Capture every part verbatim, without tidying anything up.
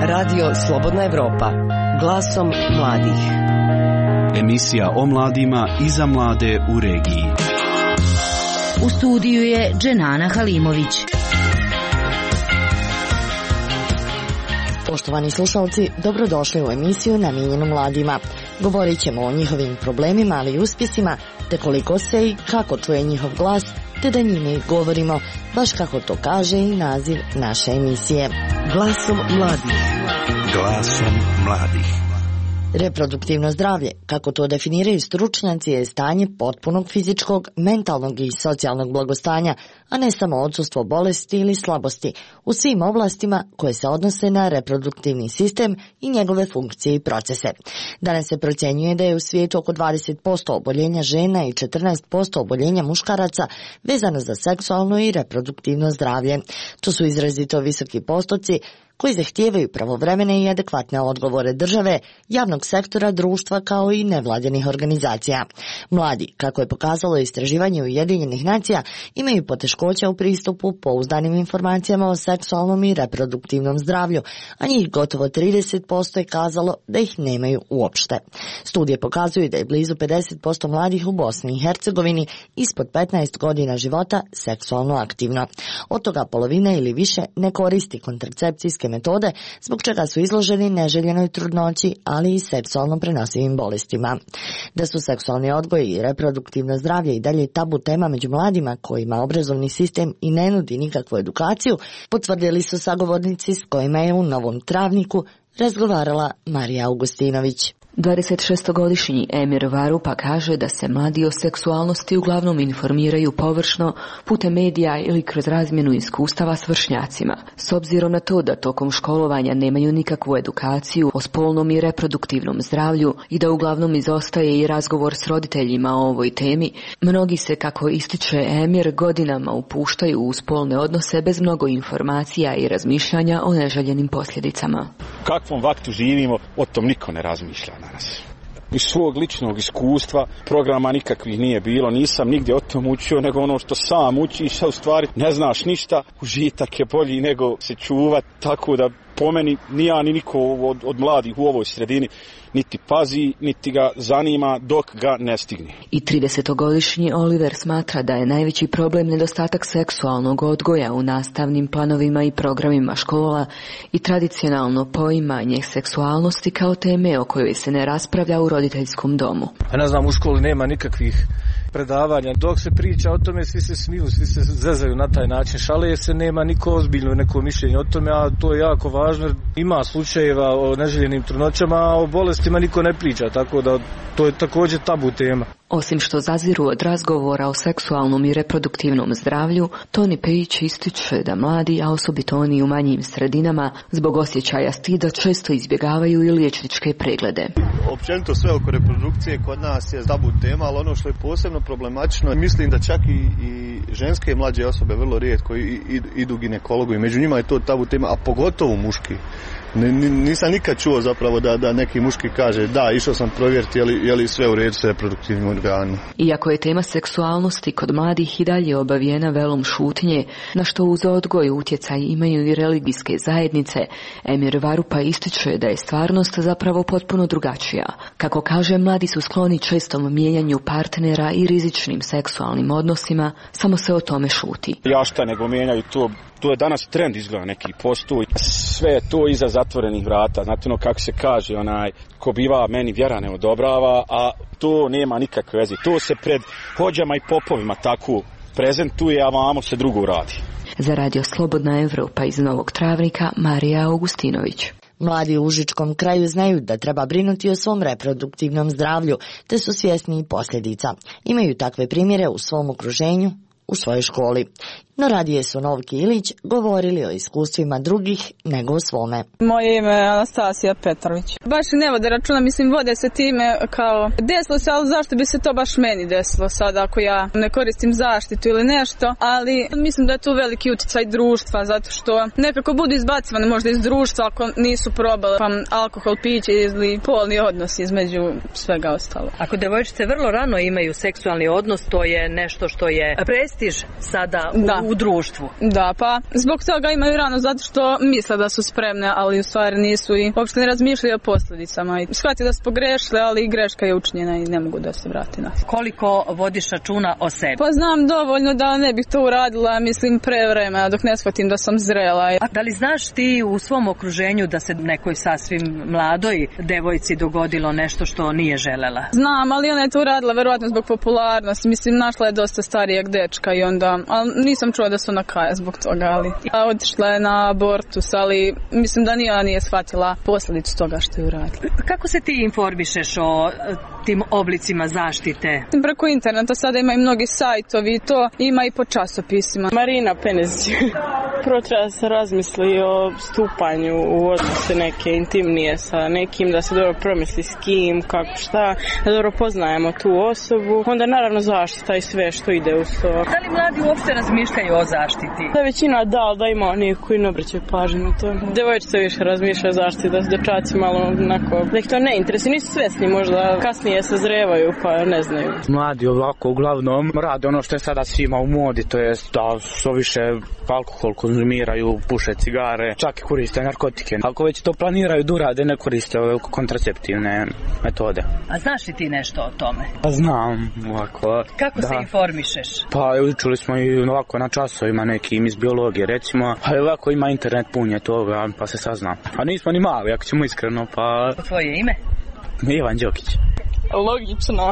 Radio Slobodna Evropa, glasom mladih. Emisija o mladima i za mlade u regiji. U studiju je Dženana Halimović. Poštovani slušalci, dobrodošli u emisiju namijenjenu mladima. Govorit ćemo o njihovim problemima, ali i uspjesima, te koliko se i kako čuje njihov glas, te da njime govorimo, baš kako to kaže i naziv naše emisije. Glasom mladih. Glasom mladih. Reproduktivno zdravlje, kako to definiraju stručnjaci, je stanje potpunog fizičkog, mentalnog i socijalnog blagostanja, a ne samo odsustvo bolesti ili slabosti, u svim oblastima koje se odnose na reproduktivni sistem i njegove funkcije i procese. Danas se procjenjuje da je u svijetu oko dvadeset posto oboljenja žena i četrnaest posto oboljenja muškaraca vezano za seksualno i reproduktivno zdravlje. To su izrazito visoki postoci koji zahtijevaju pravovremene i adekvatne odgovore države, javnog sektora, društva kao i nevladinih organizacija. Mladi, kako je pokazalo istraživanje Ujedinjenih nacija, imaju poteškoća u pristupu pouzdanim informacijama o seksualnom i reproduktivnom zdravlju, a njih gotovo trideset posto je kazalo da ih nemaju uopšte. Studije pokazuju da je blizu pedeset posto mladih u Bosni i Hercegovini ispod petnaest godina života seksualno aktivno. Od toga polovina ili više ne koristi kontracepcijske metode, zbog čega su izloženi neželjenoj trudnoći, ali i seksualno prenosivim bolestima. Da su seksualni odgoj i reproduktivno zdravlje i dalje tabu tema među mladima kojima obrazovni sistem i ne nudi nikakvu edukaciju, potvrdili su sagovornici s kojima je u Novom Travniku razgovarala Marija Augustinović. dvadesetšestogodišnji Emir Varupa kaže da se mladi o seksualnosti uglavnom informiraju površno putem medija ili kroz razmjenu iskustava s vršnjacima. S obzirom na to da tokom školovanja nemaju nikakvu edukaciju o spolnom i reproduktivnom zdravlju i da uglavnom izostaje i razgovor s roditeljima o ovoj temi, mnogi se, kako ističe Emir, godinama upuštaju u spolne odnose bez mnogo informacija i razmišljanja o neželjenim posljedicama. U kakvom vaktu živimo, o tom niko ne razmišlja danas. Iz svog ličnog iskustva programa nikakvih nije bilo, nisam nigdje o tom učio, nego ono što sam učiš, a u stvari ne znaš ništa, užitak je bolji nego se čuvat, tako da po meni ni ja ni niko od, od mladih u ovoj sredini niti pazi, niti ga zanima dok ga ne stigne. I tridesetogodišnji Oliver smatra da je najveći problem nedostatak seksualnog odgoja u nastavnim planovima i programima škola i tradicionalno poimanje seksualnosti kao teme o kojoj se ne raspravlja u roditeljskom domu. Ja ne znam, u školi nema nikakvih predavanja. Dok se priča o tome, svi se smiju, svi se zezaju na taj način. Šale se, nema niko ozbiljno neko mišljenje o tome, a to je jako važno jer ima slučajeva o neželjenim trudnoćama, a o bolestima niko ne priča, tako da to je također tabu tema. Osim što zaziru od razgovora o seksualnom i reproduktivnom zdravlju, Toni Pejić ističe da mladi, a osobito oni u manjim sredinama, zbog osjećaja stida često izbjegavaju i liječničke preglede. Općenito sve oko reprodukcije kod nas je tabu tema, ali ono što je posebno problematično, mislim da čak i, i ženske mlađe osobe vrlo rijetko idu ginekologu i među njima je to tabu tema, a pogotovo muški. Nisam nikad čuo zapravo da, da neki muški kaže da, išao sam provjeriti je li, je li sve u redu s reproduktivnim organima. Iako je tema seksualnosti kod mladih i dalje obavijena velom šutnje, na što uz odgoj utjecaj imaju i religijske zajednice, Emir Varupa ističe da je stvarnost zapravo potpuno drugačija. Kako kaže, mladi su skloni čestom mijenjanju partnera i rizičnim seksualnim odnosima, samo se o tome šuti. Ja šta nego mijenjaju to. To je danas trend, izgleda neki postoji. Sve je to iza zatvorenih vrata. Znate ono kako se kaže, onaj ko biva meni vjera ne odobrava, a to nema nikakve veze. To se pred hođama i popovima tako prezentuje, a vamo se drugo radi. Za Radio Slobodna Evropa iz Novog Travnika, Marija Augustinović. Mladi u užičkom kraju znaju da treba brinuti o svom reproduktivnom zdravlju, te su svjesni posljedica. Imaju takve primjere u svom okruženju, u svojoj školi. No radije su Novki Ilić govorili o iskustvima drugih nego o svome. Moje ime je Anastasija Petrović. Baš ne vode računa, mislim vode se time kao desilo se, ali zašto bi se to baš meni desilo sad ako ja ne koristim zaštitu ili nešto, ali mislim da je tu veliki utjecaj društva, zato što nekako budu izbacivane možda iz društva ako nisu probale pa alkohol, piće ili polni odnos između svega ostalo. Ako devojčice vrlo rano imaju seksualni odnos, to je nešto što je prestiž sada u, u društvu. Da, pa zbog toga imaju rano zato što misle da su spremne, ali u stvari nisu i uopšte ne razmišljaju o posljedicama. Shvati da su pogrešile, ali greška je učinjena i ne mogu da se vrati na. Koliko vodiš računa o sebi? Pa znam dovoljno da ne bih to uradila, mislim pre vremena, dok ne shvatim da sam zrela. A da li znaš ti u svom okruženju da se nekoj sasvim mladoj devojci dogodilo nešto što nije želela? Znam, ali ona je to uradila verovatno zbog popularnosti. Mislim, našla je dosta starijeg dečka i onda, ali nisam čula da su ona kaja zbog toga, ali a otišla je na abortus, ali mislim da ni ona nije shvatila posljedicu toga što je uradila. Kako se ti informišeš o tim oblicima zaštite? Preko interneta sada ima i mnogi sajtovi i to ima i po časopisima. Marina Penezić. Prvo treba da se razmisli o stupanju u odnose neke intimnije sa nekim, da se dobro promisli s kim, kako šta, da dobro poznajemo tu osobu. Onda naravno zaštita i sve što ide uz to. Da li mladi uopšte razmišljaju o zaštiti? Da većina da, ali da ima oni koji ne obraćaju pažnju na to. Devojčice više razmišljaju o zaštiti, da su dečaci malo onako, da ih to ne interesuje, nisu svesni, možda kasnije sazrevaju pa ne znaju. Mladi ovako uglavnom rade ono što je sada svima u modi, to je da što više alkohol konzumiraju, puše cigare, čak i koriste narkotike. Ako već to planiraju da urade, ne koriste ove kontraceptivne metode. A znaš li ti nešto o tome? Pa znam, ovako. Kako da. se informišeš? Pa učili smo i ovako na časovima nekim iz biologije, recimo, ali ovako ima internet pun je toga, pa se sazna. A nismo ni mali, ako ćemo iskreno, pa... Tvoje ime? Ivan Đokić. Logično.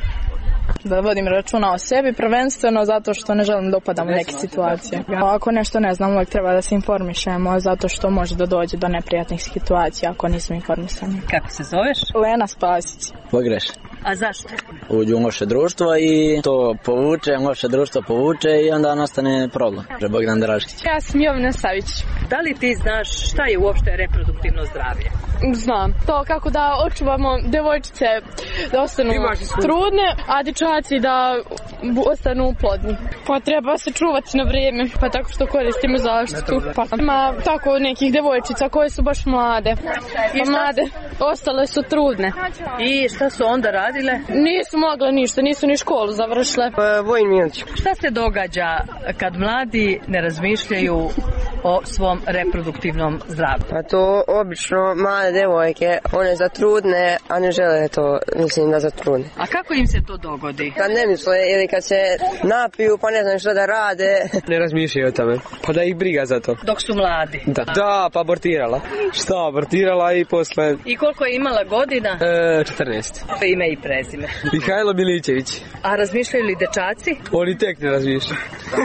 Da vodim računa o sebi, prvenstveno zato što ne želim da upadam u neke situacije. Ako nešto ne znam, uvijek treba da se informišemo, zato što može da dođe do neprijatnih situacija ako nismo informisani. Kako se zoveš? Lena Spasić. Pogreš. A zašto? Uđu u loše društvo i to povuče, loše društvo povuče i onda nastane problem. Bogdan Draškić. Ja sam Jovina Savić. Da li ti znaš šta je uopšte reproduktivno zdravlje? Znam. To kako da očuvamo devojčice da ostanu trudne, a dečaci da ostanu plodni. Pa treba se čuvati na vrijeme, pa tako što koristimo zaštitu. Pa ima tako nekih devojčica koje su baš mlade. Pa mlade, ostale su trudne. I šta su onda radile? Nisu mogle ništa, nisu ni školu završile. Vojin Mijanić. Šta se događa kad mladi ne razmišljaju o svom reproduktivnom zdravlju? Pa to obično male devojke, one zatrudne, a ne žele to, mislim, da zatrudne. A kako im se to dogodi? Kad ne misle ili kad se napiju pa ne znam što da rade. Ne razmišljaju o tome, pa da ih briga za to. Dok su mladi? Da, da pa abortirala. Šta, abortirala i posle... I koliko je imala godina? E, četrnaest. Ime i prezime? Mihajlo Milićević. A razmišljaju li dečaci? Oni tek ne razmišljaju.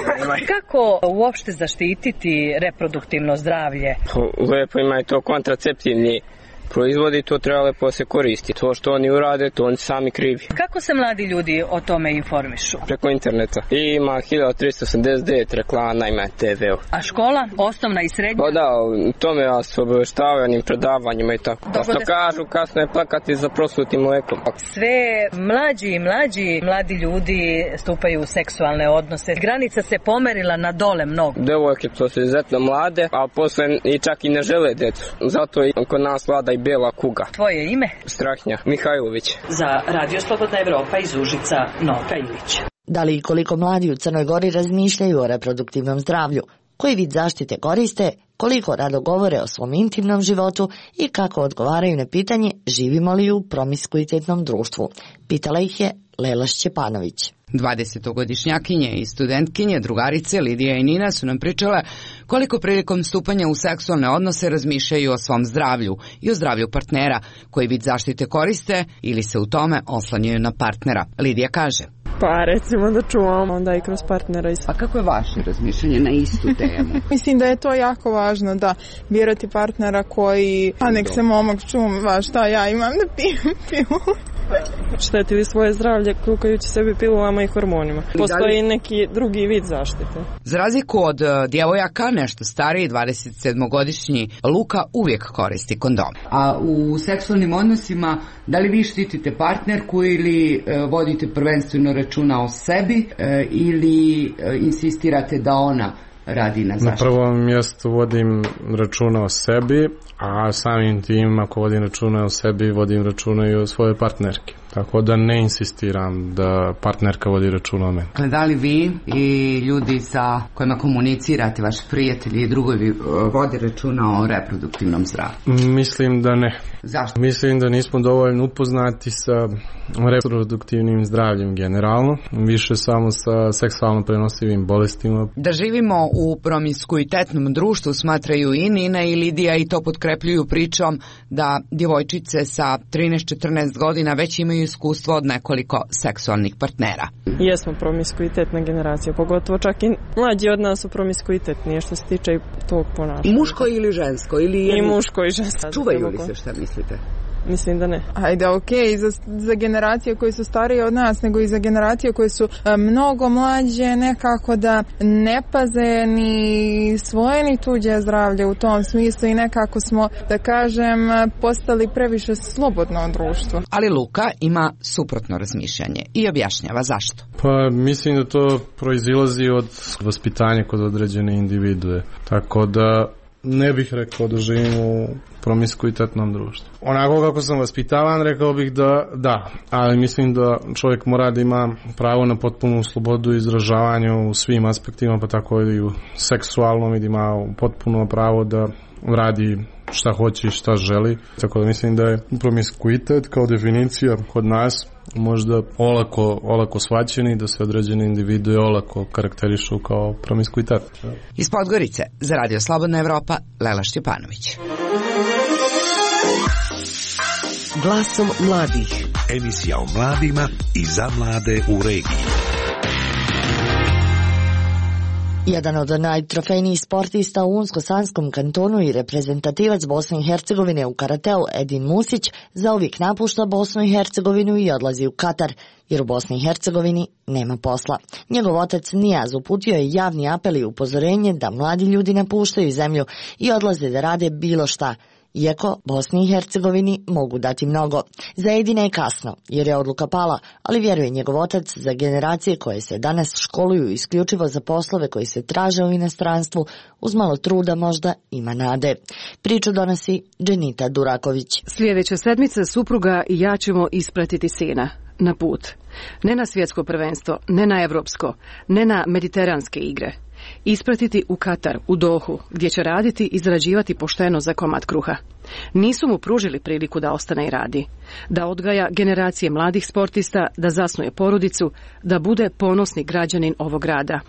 Kako uopšte zaštititi reproduktivno zdravlje? Lepo ima i to kontraceptivni proizvodi, to treba lepo se koristi. To što oni urade, to oni sami krivi. Kako se mladi ljudi o tome informišu? Preko interneta. I ima hiljadu tristo osamdeset devet reklama na ime te ve u. A škola? Osnovna i srednja? Pa da, tome vas obavještavaju onim predavanjima i tako. Da što kažu, kasno je plakati za proslutim mlekom. Sve mlađi i mlađi, mladi ljudi stupaju u seksualne odnose. Granica se pomerila na dole mnogo. Devojke to su izuzetno mlade, a posle i čak i ne žele djecu. Zato i kod nas vlada i bela kuga. Tvoje ime? Strahnja Mihajlović. Za Radio Slobodna Evropa iz Užica, Noka Ilić. Da li i koliko mladi u Crnoj Gori razmišljaju o reproduktivnom zdravlju? Koji vid zaštite koriste? Koliko rado govore o svom intimnom životu i kako odgovaraju na pitanje živimo li u promiskuitetnom društvu? Pitala ih je Lela Šćepanović. dvadesetogodišnjakinje i studentkinje, drugarice Lidija i Nina su nam pričale koliko prilikom stupanja u seksualne odnose razmišljaju o svom zdravlju i o zdravlju partnera, koji vid zaštite koriste ili se u tome oslanjaju na partnera. Lidija kaže: Pa recimo da čuvamo onda i kroz partnera. A kako je vaše razmišljanje na istu temu? Mislim da je to jako važno, da birati partnera koji, a nek se momak čuva šta ja imam da pijem pivu. Štetili svoje zdravlje krukajući sebi pilulama i hormonima. Postoji neki drugi vid zaštite. Za razliku od djevojaka, nešto stariji, dvadesetsedmogodišnji Luka uvijek koristi kondom. A u seksualnim odnosima, da li vi štitite partnerku ili e, vodite prvenstveno računa o sebi e, ili e, insistirate da ona radi na zaštitu? Na prvom mjestu vodim računa o sebi, a samim tim ako vodim računa o sebi, vodim računa i o svojoj partnerki. Tako da ne insistiram da partnerka vodi računa o meni. Da li vi i ljudi sa kojima komunicirate, vaši prijatelji i drugovi, vodi računa o reproduktivnom zdravlju? Mislim da ne. Zašto? Mislim da nismo dovoljno upoznati sa reproduktivnim zdravljem generalno, više samo sa seksualno prenosivim bolestima. Da živimo u promiskuitetnom društvu smatraju i Nina i Lidija i to potkrepljuju pričom da djevojčice sa trinaest četrnaest godina već imaju iskustvo od nekoliko seksualnih partnera. Jesmo promiskuitetna generacija, pogotovo čak i mlađi od nas su promiskuitetni što se tiče tog ponašanja. Muško ili žensko? Ili jedno... I muško i žensko. Čuvaju li se, šta mislite? Mislim da ne. Ajde, okej, okay, za, za generacije koje su starije od nas, nego i za generacije koje su a, mnogo mlađe, nekako da ne paze ni svoje ni tuđe zdravlje u tom smislu i nekako smo, da kažem, postali previše slobodno društvo. Ali Luka ima suprotno razmišljanje i objašnjava zašto. Pa mislim da to proizilazi od vaspitanja kod određene individue, tako da ne bih rekao da živim u promiskuitetnom društvu. Onako kako sam vaspitavan, rekao bih da da, ali mislim da čovjek mora da ima pravo na potpunu slobodu izražavanja u svim aspektima, pa tako i u seksualnom, i da ima potpuno pravo da radi šta hoće i šta želi. Tako da mislim da je promiskuitet kao definicija kod nas možda olako, olako shvaćeni, da se određene individue olako karakterišu kao promiskuitet. Iz Podgorice za Radio Slobodna Evropa, Lela Šćepanović. Glasom mladih. Emisija o mladima i za mlade u regiji. Jedan od najtrofejnijih sportista u Unsko-Sanskom kantonu i reprezentativac Bosne i Hercegovine u karateu Edin Musić zauvijek napušta Bosnu i Hercegovinu i odlazi u Katar, jer u Bosni i Hercegovini nema posla. Njegov otac Nijaz uputio je javni apel i upozorenje da mladi ljudi napuštaju zemlju i odlaze da rade bilo šta, iako Bosni i Hercegovini mogu dati mnogo. Za Edina je kasno, jer je odluka pala, ali vjeruje njegov otac za generacije koje se danas školuju isključivo za poslove koji se traže u inostranstvu, uz malo truda možda ima nade. Priču donosi Dženita Duraković. Sljedeća sedmica supruga i ja ćemo ispratiti sina na put. Ne na svjetsko prvenstvo, ne na evropsko, ne na mediteranske igre. Ispratiti u Katar, u Dohu, gdje će raditi i zarađivati pošteno za komad kruha. Nisu mu pružili priliku da ostane i radi, da odgaja generacije mladih sportista, da zasnuje porodicu, da bude ponosni građanin ovog grada.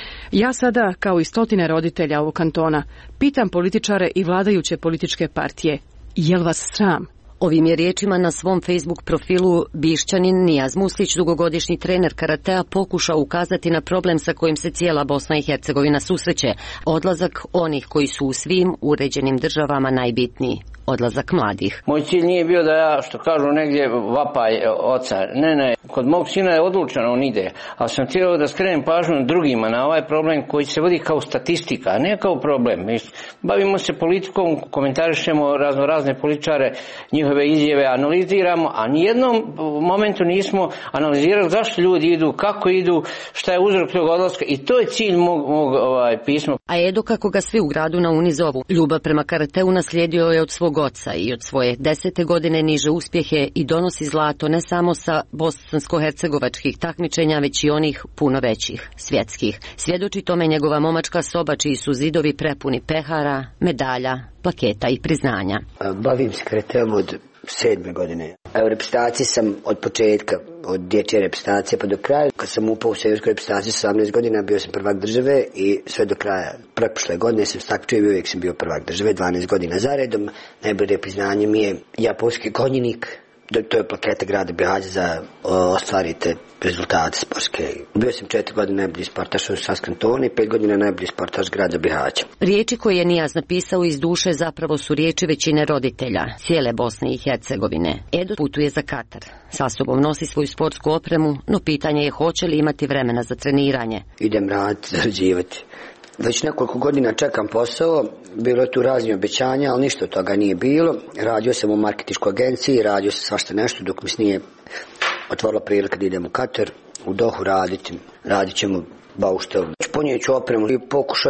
Ja sada, kao i stotine roditelja ovog kantona, pitam političare i vladajuće političke partije, jel vas sram? Ovim je riječima na svom Facebook profilu Bišćanin Nijaz Muslić, dugogodišnji trener karatea, pokušao ukazati na problem sa kojim se cijela Bosna i Hercegovina susreće. Odlazak onih koji su u svim uređenim državama najbitniji. Odlazak mladih. Moj cilj nije bio da ja, što kažu negdje, vapaj oca. Ne, ne, kod mog sina je odlučeno, on ide. Ali sam htio da skrenem pažnju drugima na ovaj problem koji se vodi kao statistika, a ne kao problem. Mi bavimo se politikom, komentarišemo razno razne političare, njihove izjave analiziramo, a nijednom momentu nismo analizirali zašto ljudi idu, kako idu, šta je uzrok tog odlaska, i to je cilj mog, mog ovaj, pisma. A Edo, kako ga svi u gradu na Uni zovu, ljubav prema karateu naslijedio je od svog oca i od svoje desete godine niže uspjehe i donosi zlato ne samo sa bosansko-hercegovačkih takmičenja, već i onih puno većih, svjetskih. Svjedoči tome njegova momačka soba, čiji su zidovi prepuni pehara, medalja, plaketa i priznanja. Bavim se karateom od sedme godine. U reprezentaciji sam od početka, od dječje reprezentacije pa do kraja. Kad sam upao u seniorsku reprezentaciju sa osamnaest godina, bio sam prvak države i sve do kraja. Preprošle godine sam takmičio i uvijek sam bio prvak države, dvanaest godina zaredom. Najbolje priznanje mi je japanski konjinik. To je plaketa grada Bihaća za ostvarite rezultate sportske. Bio sam četiri godine najbolji sportaš u Unsko-Sanskom kantonu i pet godina najbolji sportaš grada Bihaća. Riječi koje je Nijaz napisao iz duše zapravo su riječi većine roditelja cijele Bosne i Hercegovine. Edo putuje za Katar. Sa sobom nosi svoju sportsku opremu, no pitanje je hoće li imati vremena za treniranje. Idem raditi, zarađivati. Već nekoliko godina čekam posao, bilo je tu raznih obećanja, ali ništa od toga nije bilo. Radio sam u marketinškoj agenciji, radio sam svašta nešto dok mi se nije otvorila prilika da idem u Katar, u Dohu raditi. Radit ćemo bauštel. Ponijet ću opremu i pokušat ću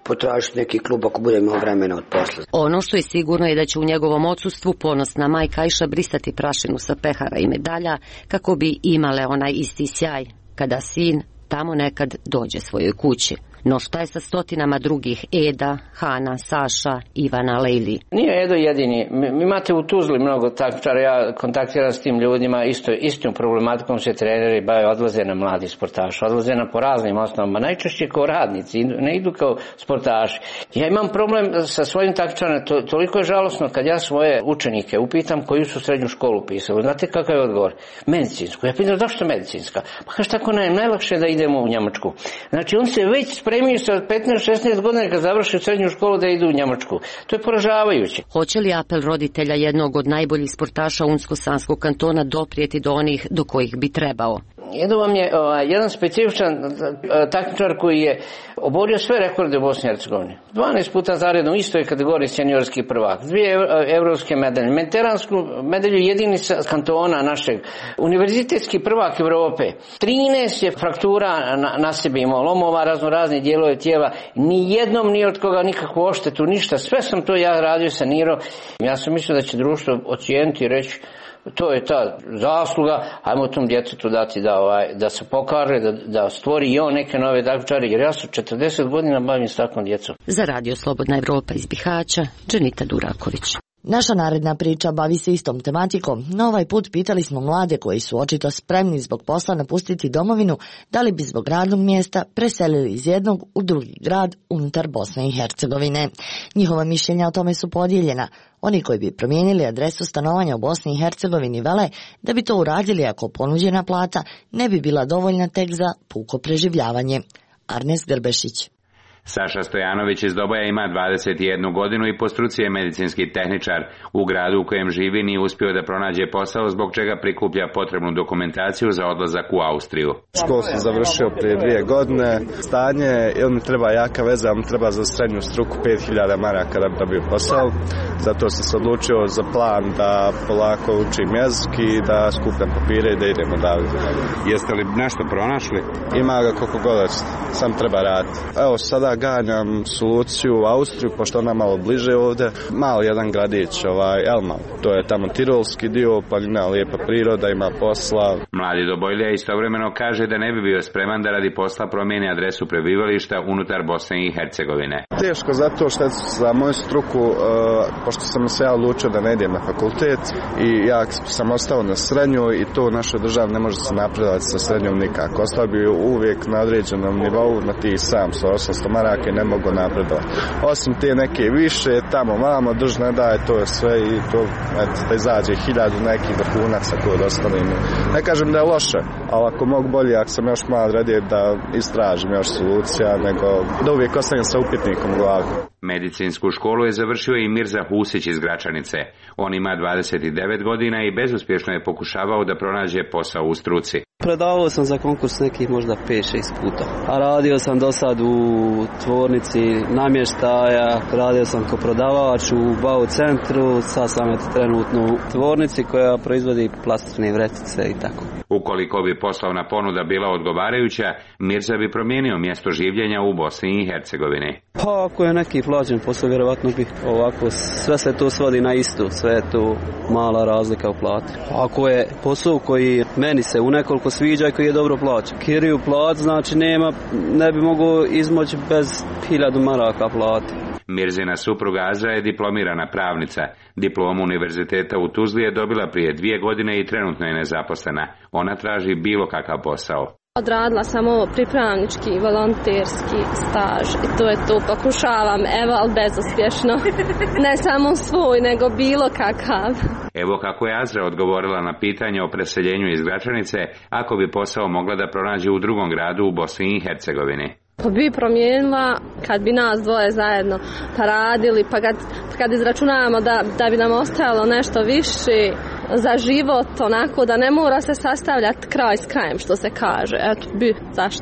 potražiti neki klub ako bude imao vremena od posla. Ono što je sigurno je da će u njegovom odsustvu ponosna majka Ajša brisati prašinu sa pehara i medalja kako bi imale onaj isti sjaj kada sin tamo nekad dođe svojoj kući. No šta je sa stotinama drugih Eda, Hana, Saša, Ivana, Lejli? Nije Edo jedini. Mi imate u Tuzli mnogo takmičara, ja kontaktiram s tim ljudima, isto, istom problematikom se treneri bave, odlaze na mladi sportaši, odlaze na po raznim osnovama, najčešće kao radnici, ne idu kao sportaši. Ja imam problem sa svojim takmičarima, to, toliko je žalosno kad ja svoje učenike upitam koju su srednju školu pisali. Znate kakav je odgovor? Medicinsku. Ja pitam zašto medicinska? Pa kaže tako ne, najlakše da idemo u Njemačku. Znači on se već spremio sa petnaest šesnaest godina kad završi srednju školu da idu u Njemačku. To je poražavajuće. Hoće li apel roditelja jednog od najboljih sportaša Unsko-Sanskog kantona doprijeti do onih do kojih bi trebao? Jedan vam je ovaj, jedan specifičan takmičar koji je oborio sve rekorde u Bosni i Hercegovini. dvanaest puta zaredom u istoj kategoriji seniorski prvak. Dvije evropske medalje. Mediteransku medalju jedini sa kantona našeg. Univerzitetski prvak Evrope. trinaest je fraktura na, na sebi imao. Lomova, razno razni dijelove tijela. Ni jednom ni od koga nikakvu oštetu, ništa. Sve sam to ja radio, sanirao. Ja sam mislio da će društvo ocijeniti i reći to je ta zasluga, ajmo tom djetetu dati da, ovaj, da se pokaže, da, da stvori i on neke nove takmičare, jer ja sam četrdeset godina bavim s takvom djecom. Za Radio Slobodna Evropa iz Bihaća, Dženita Duraković. Naša naredna priča bavi se istom tematikom, no ovaj put pitali smo mlade koji su očito spremni zbog posla napustiti domovinu, da li bi zbog radnog mjesta preselili iz jednog u drugi grad unutar Bosne i Hercegovine. Njihova mišljenja o tome su podijeljena. Oni koji bi promijenili adresu stanovanja u Bosni i Hercegovini vele da bi to uradili ako ponuđena plata ne bi bila dovoljna tek za puko preživljavanje. Arnes Grbešić. Saša Stojanović iz Doboja ima dvadeset jednu godinu i po struci je medicinski tehničar. U gradu u kojem živi nije uspio da pronađe posao, zbog čega prikuplja potrebnu dokumentaciju za odlazak u Austriju. Školu sam završio prije dvije godine. Stanje, ili mi treba jaka veza, ili mi treba za srednju struku pet hiljada maraka da bi dobio posao. Zato sam se odlučio za plan da polako učim jezik i da skupljam papire i da idemo dalje. Jeste li nešto pronašli? Ima ga koliko god, sam treba raditi. Evo sada ganjam soluciju u Austriju, pošto ona malo bliže ovdje. Malo jedan gradić, ovaj Elmal. To je tamo tirolski dio, planina, lijepa priroda, ima posla. Mladi Dobojlija istovremeno kaže da ne bi bio spreman da radi posla promijeni adresu prebivališta unutar Bosne i Hercegovine. Teško zato što za moju struku, uh, pošto sam se ja odlučio da ne idem na fakultet i ja sam ostao na srednju i to u našoj državi ne može se napredovati sa srednjom nikako. Ostao bi uvijek na određenom nivou, na ti sam sa osamsto maraka i ne mogu napredovati. Osim te neke više, tamo vamo, drž ne daje, to je sve i to, eto, da izađe hiljadu nekih vrhunaca koje dostalim. Ne kažem da je loše, ali ako mogu bolje, ako sam još mlad, radije da istražim još solucija, nego da uvijek ostavim sa upitnikom u glavi. Medicinsku školu je završio i Mirza Husić iz Gračanice. On ima dvadeset devet godina i bezuspješno je pokušavao da pronađe posao u struci. Predavao sam za konkurs nekih možda pet šest puta. A radio sam do sad u tvornici namještaja, radio sam kao prodavač u Bau centru, sad sam trenutno u tvornici koja proizvodi plastične vrećice i tako. Ukoliko bi poslovna ponuda bila odgovarajuća, Mirza bi promijenio mjesto življenja u Bosni i Hercegovini. Pa ako je neki plaćen posao, vjerovatno bi ovako, sve se to svodi na istu, sve je to mala razlika u plati. Ako je posao koji meni se u nekoliko sviđa i koji je dobro plaćen, kiriju plat, znači nema, ne bi mogao izmoći bez hiljadu maraka plati. Mirzina supruga Azra je diplomirana pravnica. Diplomu univerziteta u Tuzli je dobila prije dvije godine i trenutno je nezaposlena. Ona traži bilo kakav posao. Odradila sam ovo pripravnički, volonterski staž i to je to, pokušavam, evo, ali bezuspješno. Ne samo svoj, nego bilo kakav. Evo kako je Azra odgovorila na pitanje o preseljenju iz Gračanice, ako bi posao mogla da pronađe u drugom gradu u Bosni i Hercegovini. Pa bi promijenila kad bi nas dvoje zajedno pa radili, pa kad, kad izračunavamo da, da bi nam ostajalo nešto više za život, onako da ne mora se sastavljati kraj s krajem, što se kaže. Eto, bi, zašto ne?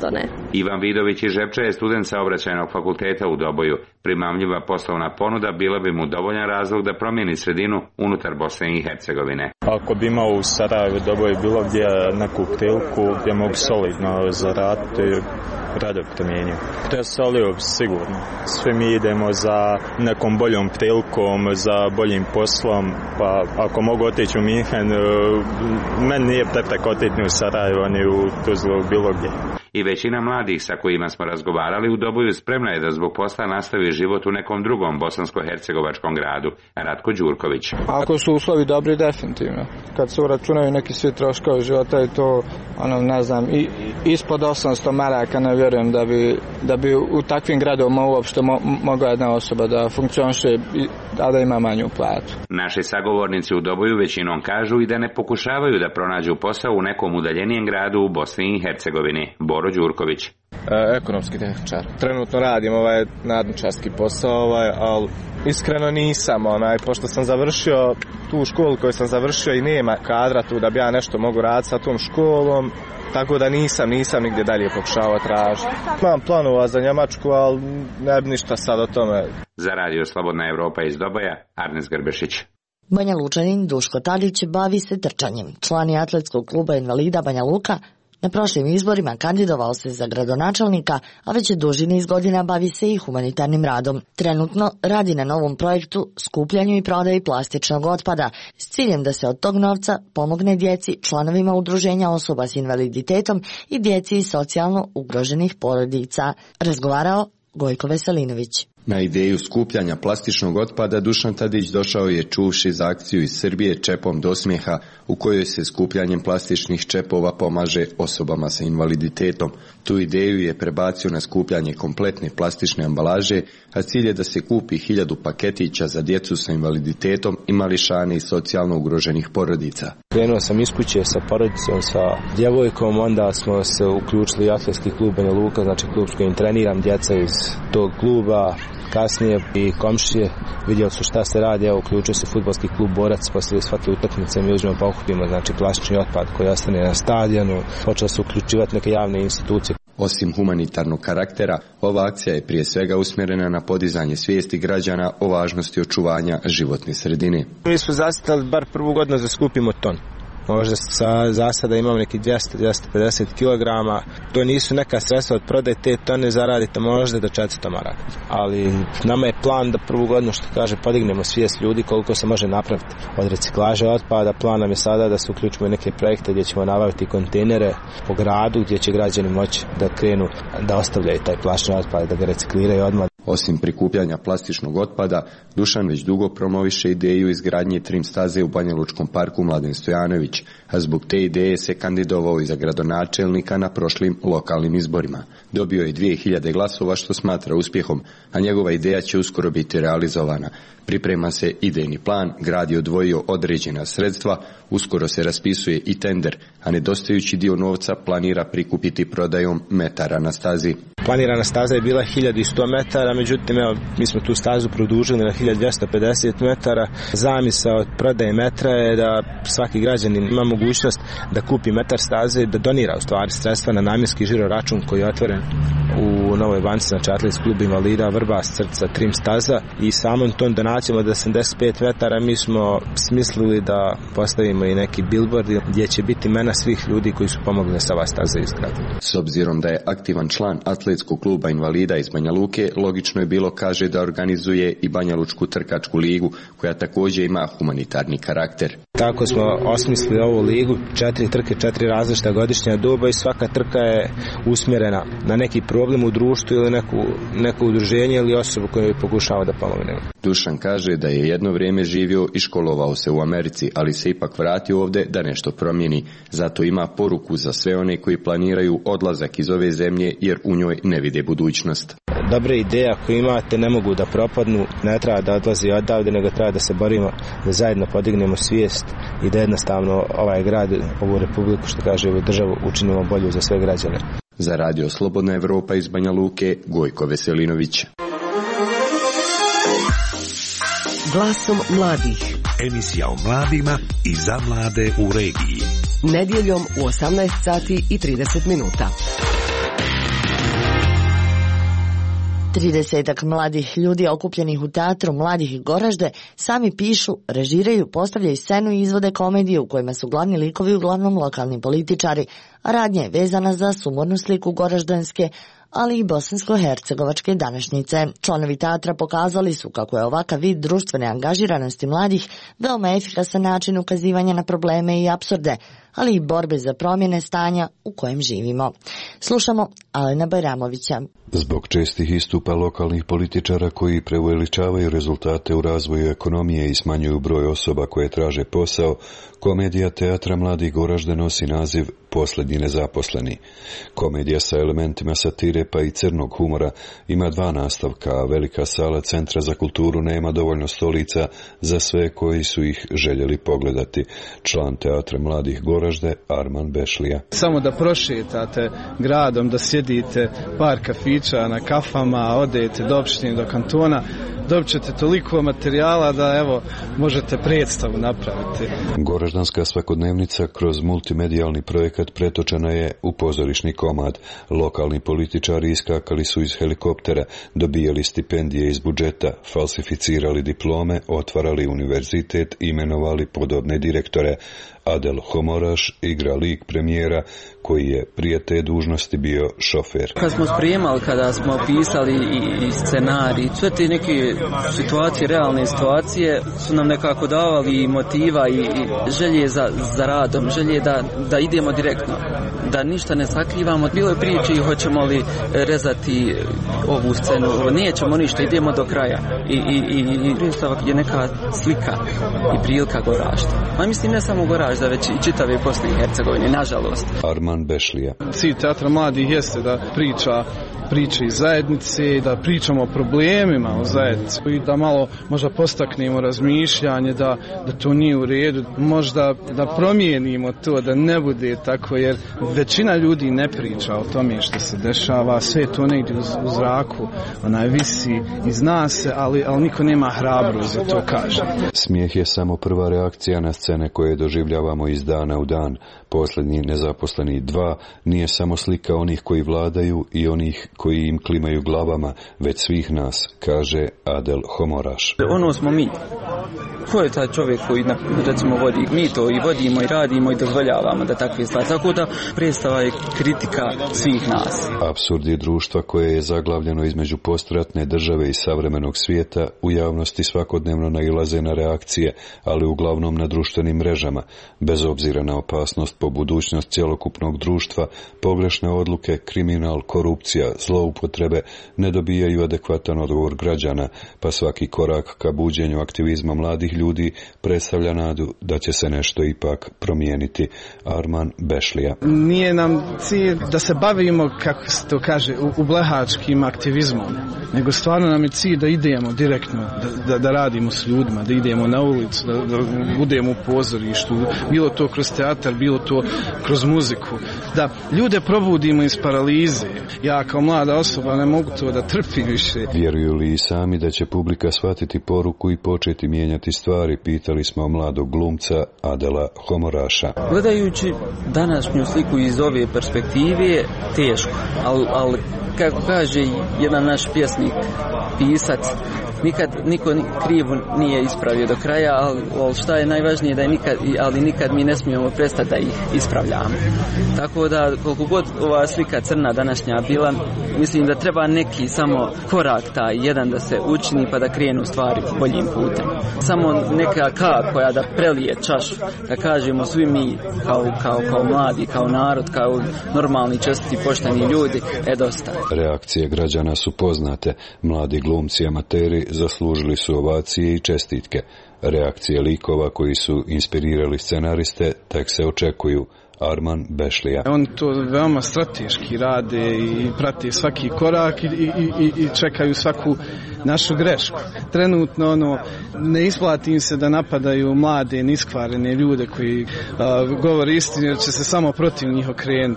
Ivan Vidović iz Žepča je student Saobraćajnog fakulteta u Doboju. Primamljiva poslovna ponuda bila bi mu dovoljan razlog da promijeni sredinu unutar Bosne i Hercegovine. Ako bi imao u Sarajevu, Doboju bilo gdje neku priliku gdje mogu solidno zaraditi, rado promijenio. Preselio sigurno. Svi mi idemo za nekom boljom prilikom, za boljim poslom, pa ako mogu otići u Minhen, meni nije prepreka otići ni u Sarajevo, ni u Tuzlu, bilo gdje. I većina mladih sa kojima smo razgovarali u Doboju spremna je da zbog posla nastavi život u nekom drugom bosansko-hercegovačkom gradu. Ratko Đurković. Ako su uslovi dobri, definitivno. Kad se uračunaju neki svi troškovi života i to, ono, ne znam, i, ispod osamsto maraka ne vjerujem da bi, da bi u takvim gradovima uopšte mo, mogla jedna osoba da funkcioniše, a da ima manju platu. Naši sagovornici u Doboju većinom kažu i da ne pokušavaju da pronađu posao u nekom udaljenijem gradu u Bosni i Hercegovini. Boro Đurković. E, ekonomski tehničar. Trenutno radim ovaj nadničarski posao, ovaj, ali iskreno nisam, onaj, pošto sam završio tu školu koju sam završio i nema kadra tu da bi ja nešto mogu raditi sa tom školom, tako da nisam, nisam nigdje dalje pokušao tražiti. Imam planova za Njemačku, ali ne bi ništa sad o tome. Za Radio Slobodna Evropa iz Doboja, Arnes Grbešić. Banja Lučanin Duško Tadić bavi se trčanjem. Član je atletskog kluba invalida Banja Luka. Na prošlim izborima kandidovao se za gradonačelnika, a već je duži niz godina bavi se i humanitarnim radom. Trenutno radi na novom projektu skupljanju i prodaji plastičnog otpada s ciljem da se od tog novca pomogne djeci, članovima udruženja osoba s invaliditetom i djeci iz socijalno ugroženih porodica. Razgovarao Gojko Veselinović. Na ideju skupljanja plastičnog otpada Dušan Tadić došao je čuvši za akciju iz Srbije Čepom do smijeha, u kojoj se skupljanjem plastičnih čepova pomaže osobama sa invaliditetom. Tu ideju je prebacio na skupljanje kompletne plastične ambalaže, a cilj je da se kupi hiljadu paketića za djecu sa invaliditetom i mališane iz socijalno ugroženih porodica. Krenuo sam iz kuće sa porodicom, sa djevojkom, onda smo se uključili u atletski klub Banja Luka, znači klub s kojim treniram djeca iz tog kluba. Kasnije i komšije vidjeli su šta se radi, evo uključio se fudbalski klub Borac, poslije svake utakmice mi uzmemo pa okupimo, znači plastični otpad koji ostane na stadionu, počeli su uključivati neke javne institucije. Osim humanitarnog karaktera, ova akcija je prije svega usmjerena na podizanje svijesti građana o važnosti očuvanja životne sredine. Mi smo zacrtali bar prvu godinu da skupimo ton. Možda sa, za sada imamo neki dvjesto do dvjesto pedeset kilograma. To nisu neka sredstva od prodaje te tone, zaradite možda do četiristo maraka. Ali nama je plan da prvu godinu, što kaže, podignemo svijest ljudi koliko se može napraviti od reciklaže otpada. Plan nam je sada da se uključimo u neke projekte gdje ćemo nabaviti kontejnere po gradu gdje će građani moći da krenu da ostavljaju taj plastični otpad, da ga recikliraju odmah. Osim prikupljanja plastičnog otpada, Dušan već dugo promoviše ideju izgradnje trim staze u Banjalučkom parku Mladen Stojanović, a zbog te ideje se kandidovao i za gradonačelnika na prošlim lokalnim izborima. Dobio je dvije hiljade glasova, što smatra uspjehom, a njegova ideja će uskoro biti realizovana. Priprema se idejni plan, grad je odvojio određena sredstva, uskoro se raspisuje i tender, a nedostajući dio novca planira prikupiti prodajom metara na stazi. Planirana staza je bila hiljadu sto metara, međutim evo, mi smo tu stazu produžili na hiljadu dvjesto pedeset metara. Zamisao od prodaje metra je da svaki građanin ima mogućnost da kupi metar staze, da donira u stvari sredstva na namjenski žiro račun koji je otvoren u Novoj banci, znači atletski klub invalida Vrbas, Crca, trim staza, i samom tom donacijom od osamdeset pet metara mi smo smislili da postavimo i neki billboard gdje će biti imena svih ljudi koji su pomogli da se ova staza izgradi. S obzirom da je aktivan član atletskog kluba invalida iz Banja Luke, logično je bilo, kaže, da organizuje i Banjalučku trkačku ligu, koja također ima humanitarni karakter. Tako smo osmislili ovu ligu, četiri trke, četiri različita godišnja doba i svaka trka je usmjerena na neki problem u društvu ili neku, neko udruženje ili osobu koju pokušava da pomogne. Dušan kaže da je jedno vrijeme živio i školovao se u Americi, ali se ipak vratio ovdje da nešto promijeni. Zato ima poruku za sve one koji planiraju odlazak iz ove zemlje jer u njoj ne vide budućnost. Dobre ideje ako imate ne mogu da propadnu, ne treba da odlazi odavde, nego treba da se borimo, da zajedno podignemo svijest i da jednostavno ovaj grad, ovu republiku, što kaže, ovu državu učinimo bolju za sve građane. Za Radio Slobodna Evropa iz Banja Luke, Gojko Veselinović. Glasom mladih. Emisija o mladima i za mlade u regiji. Nedjeljom u osamnaest sati i trideset minuta. Tridesetak mladih ljudi okupljenih u teatru Mladih Goražde sami pišu, režiraju, postavljaju scenu i izvode komedije u kojima su glavni likovi uglavnom lokalni političari, a radnja je vezana za sumornu sliku goraždanske, ali i bosansko-hercegovačke današnjice. Članovi teatra pokazali su kako je ovakav vid društvene angažiranosti mladih veoma efikasan način ukazivanja na probleme i apsurde, ali i borbe za promjene stanja u kojem živimo. Slušamo Alena Bajramovića. Zbog čestih istupa lokalnih političara koji preuveličavaju rezultate u razvoju ekonomije i smanjuju broj osoba koje traže posao, komedija Teatra Mladih Goražde nosi naziv Posljednji nezaposleni. Komedija sa elementima satire pa i crnog humora ima dva nastavka, a velika sala Centra za kulturu nema dovoljno stolica za sve koji su ih željeli pogledati. Član Teatra Mladih Goražde Arman Bešlija. Samo da prošetate gradom, da sjedite par kafića na kafama, odete do opštine, do kantona, dobit ćete toliko materijala da evo možete predstavu napraviti. Goraždanska svakodnevnica kroz multimedijalni projekat pretočena je u pozorišni komad. Lokalni političari iskakali su iz helikoptera, dobijali stipendije iz budžeta, falsificirali diplome, otvarali univerzitet, imenovali podobne direktore. Adel Homoraš igra lik premijera koji je prije te dužnosti bio šofer. Kad smo spremali, kada smo pisali i, i scenarij, sve te neke situacije, realne situacije su nam nekako davali motiva i, i želje za, za radom, želje da, da idemo direktno, da ništa ne sakrivamo. Bilo je priče i hoćemo li rezati ovu scenu, nećemo ništa, idemo do kraja. I, i, i, i predstavak je neka slika i prilika Goražda. Ma mislim ne samo Goražda, već i čitave Bosne i Hercegovine, nažalost. Arman Bešlija. Cilj Teatra Mladih jeste da priča priče iz zajednice, da pričamo o problemima u zajednici i da malo možda postaknemo razmišljanje da, da to nije u redu, možda da promijenimo to, da ne bude tako, jer većina ljudi ne priča o tome što se dešava, sve to negdje u, u zraku, onaj visi i zna se, ali, ali niko nema hrabrost za to kaže. Smijeh je samo prva reakcija na scene koje doživljavamo iz dana u dan. Posljednji nezaposleni dva nije samo slika onih koji vladaju i onih koji im klimaju glavama, već svih nas, kaže Adel Homoraš. Ono smo mi. Ko je taj čovjek koji, recimo, vodi? Mi to i vodimo i radimo i dozvoljavamo da takve stvari. Tako da predstava je kritika svih nas. Apsurd je društva koje je zaglavljeno između postratne države i savremenog svijeta, u javnosti svakodnevno nailaze na reakcije, ali uglavnom na društvenim mrežama. Bez obzira na opasnost po budućnost cjelokupnog društva, pogrešne odluke, kriminal, korupcija, zloupotrebe ne dobijaju adekvatan odgovor građana, pa svaki korak ka buđenju aktivizma mladih ljudi predstavlja nadu da će se nešto ipak promijeniti. Arman Bešlija. Nije nam cilj da se bavimo, kako se to kaže, ublehačkim aktivizmom, nego stvarno nam je cilj da idemo direktno, da, da, da radimo s ljudima, da idemo na ulicu, da, da budemo u pozorištu, bilo to kroz teatar, bilo to kroz muziku, da ljude probudimo iz paralize. Ja kao mlada osoba ne mogu to da trpim više. Vjeruju li i sami da će publika shvatiti poruku i početi mijenjati stvari, pitali smo mladog glumca Adela Homoraša. Gledajući današnju sliku iz ove perspektive, teško, ali al, kako kaže jedan naš pjesnik, pisac, nikad niko krivo nije ispravio do kraja, ali, ali šta je najvažnije da je nikad, ali nikad mi ne smijemo prestati da ih ispravljamo. Tako da koliko god ova slika crna današnja bila, mislim da treba neki samo korak taj jedan da se učini pa da krenu stvari boljim putem. Samo neka kap koja da prelije čašu, da kažemo svi mi kao, kao, kao mladi, kao narod, kao normalni, čestiti, pošteni ljudi, e dosta. Reakcije građana su poznate. Mladi glumci amateri zaslužili su ovacije i čestitke. Reakcije likova koji su inspirirali scenariste tek se očekuju. Arman Bešlija. On to veoma strateški rade i prate svaki korak i, i, i, i čekaju svaku našu grešku. Trenutno ono, ne isplati im se da napadaju mlade, niskvarene ljude koji uh, govore istinu jer će se samo protiv njih okrenuti.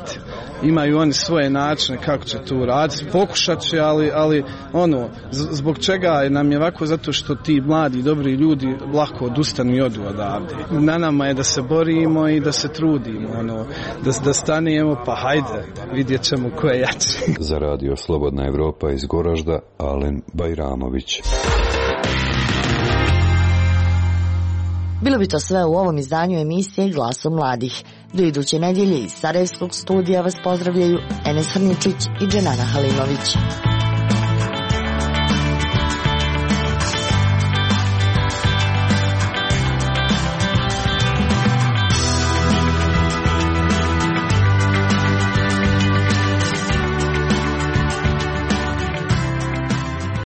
imaju oni svoje načine kako će to raditi, pokušat će, ali, ali ono, zbog čega nam je ovako, zato što ti mladi, dobri ljudi lako odustanu i odu odavde. Na nama je da se borimo i da se trudimo, ono, da, da stanemo, pa hajde, vidjet ćemo ko je jači. Za radio Slobodna Evropa iz Goražda, Alen Bajramović. Bilo bi to sve u ovom izdanju emisije Glasom mladih. Do iduće nedjelje iz Sarajevskog studija vas pozdravljaju Enes Hrničić i Dženana Halimović.